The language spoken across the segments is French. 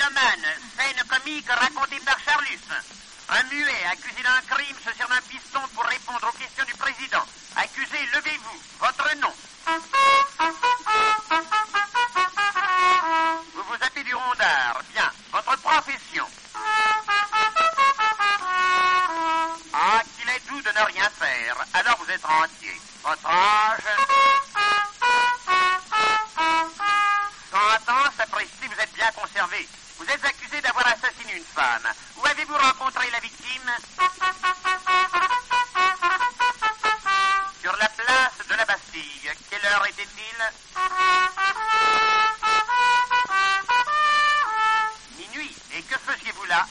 mélomane, scène comique racontée par Charlus. Un muet accusé d'un crime se sert d'un piston pour répondre aux questions du président. Accusé, levez-vous. Votre nom. Vous vous appelez du rondard. Bien. Votre profession. Ah, qu'il est doux de ne rien faire. Alors vous êtes rentier. Votre âge. 100 ans, sapristi, vous êtes bien conservé. Vous êtes accusé d'avoir assassiné une femme. Où avez-vous rencontré la victime? Sur la place de la Bastille. Quelle heure était-il? Minuit. Et que faisiez-vous là?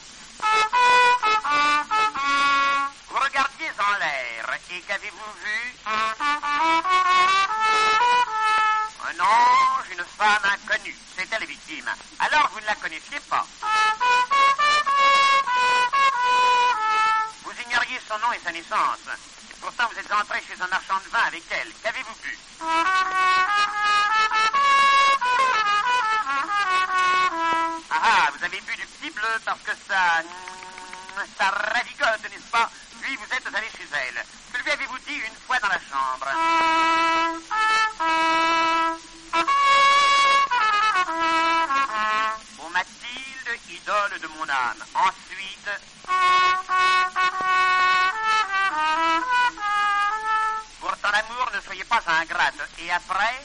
Vous regardiez en l'air. Et qu'avez-vous vu? Un ange, une femme inconnue. C'était la victime. Alors vous ne la connaissiez pas. Vous ignoriez son nom et sa naissance. Et pourtant vous êtes entré chez un marchand de vin avec elle. Qu'avez-vous bu? Ah, vous avez bu du petit bleu parce que ça ravigote, n'est-ce pas? Puis vous êtes allé chez elle. Que lui avez-vous dit une fois dans la chambre? Ô Mathilde, idole de mon âme. Ensuite... Pourtant l'amour, ne soyez pas ingrate. Et après?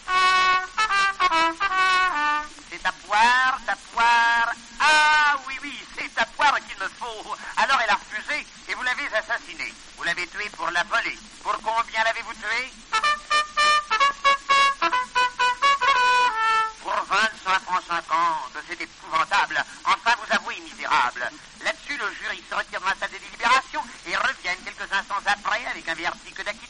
C'est ta poire. Ah oui, c'est ta poire qu'il me faut. Alors elle a refusé et vous l'avez assassinée. Vous l'avez tuée pour la voler. Pour combien l'avez-vous tuée? Pour 25 francs 50. C'est épouvantable. Enfin, vous avouez, misérable. Là-dessus, le jury se retire de la salle de délibération et reviennent quelques instants après avec un verdict d'acquittement.